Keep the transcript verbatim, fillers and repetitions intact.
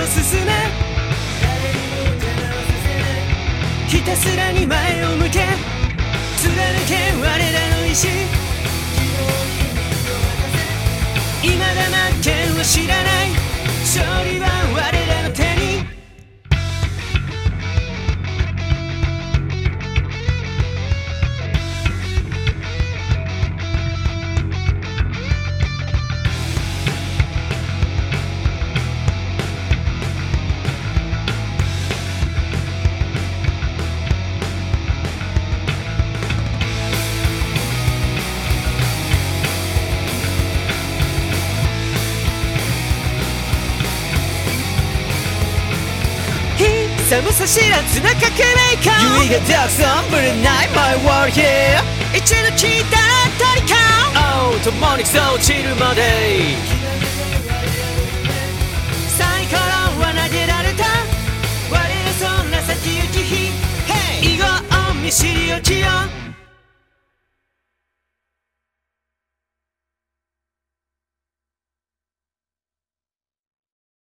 を進めひたすらに前を向け貫け我らの意志未だ負けを知らない勝利は我らの手に寒さ知らずなかけないか唯がたくさんぶれない My world here 一度聞いたら鳥か Oh 共に草落ちるまでサイコロは投げられた我らそんな先行き日以後を見知りおきよ